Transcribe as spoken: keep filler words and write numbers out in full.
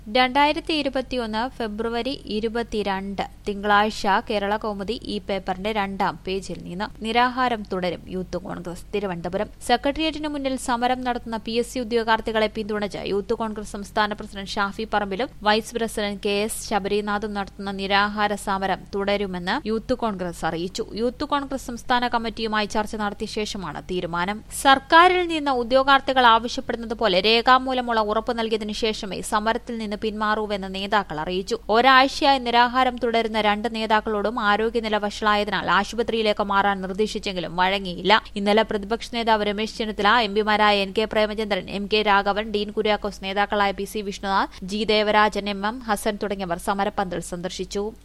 രണ്ടായിരത്തി ഇരുപത്തിയൊന്ന് ഫെബ്രുവരി ഇരുപത്തിരണ്ട് തിങ്കളാഴ്ച കേരള കൗമുദി ഈ പേപ്പറിന്റെ രണ്ടാം പേജിൽ നിന്ന് നിരാഹാരം തുടരും യൂത്ത് കോൺഗ്രസ് തിരുവനന്തപുരം. സെക്രട്ടേറിയറ്റിന് മുന്നിൽ സമരം നടത്തുന്ന പി എസ് സി ഉദ്യോഗാർത്ഥികളെ പിന്തുണച്ച് യൂത്ത് കോൺഗ്രസ് സംസ്ഥാന പ്രസിഡന്റ് ഷാഫി പറമ്പിലും വൈസ് പ്രസിഡന്റ് കെ എസ് ശബരിനാഥും നടത്തുന്ന നിരാഹാര സമരം തുടരുമെന്ന് യൂത്ത് കോൺഗ്രസ് അറിയിച്ചു. യൂത്ത് കോൺഗ്രസ് സംസ്ഥാന കമ്മിറ്റിയുമായി ചർച്ച നടത്തിയ ശേഷമാണ് തീരുമാനം. സർക്കാരിൽ നിന്ന് ഉദ്യോഗാർത്ഥികൾ ആവശ്യപ്പെടുന്നത് പോലെ രേഖാമൂലമുള്ള ഉറപ്പ് നൽകിയതിനു ശേഷമേ സമരത്തിൽ നിന്ന് പിന്മാറൂവെന്ന് നേതാക്കൾ അറിയിച്ചു. ഒരാഴ്ചയായി നിരാഹാരം തുടരുന്ന രണ്ട് നേതാക്കളോടും ആരോഗ്യനില വഷളായതിനാൽ ആശുപത്രിയിലേക്ക് മാറാൻ നിർദ്ദേശിച്ചെങ്കിലും വഴങ്ങിയില്ല. ഇന്നലെ പ്രതിപക്ഷ നേതാവ് രമേശ് ചെന്നിത്തല, എംപിമാരായ N K Premachandran, M K Raghavan, Dean Kuriakose, നേതാക്കളായ P C Vishnunath, G Devarajan, M M Hassan തുടങ്ങിയവർ സമരപ്പന്തൽ സന്ദർശിച്ചു.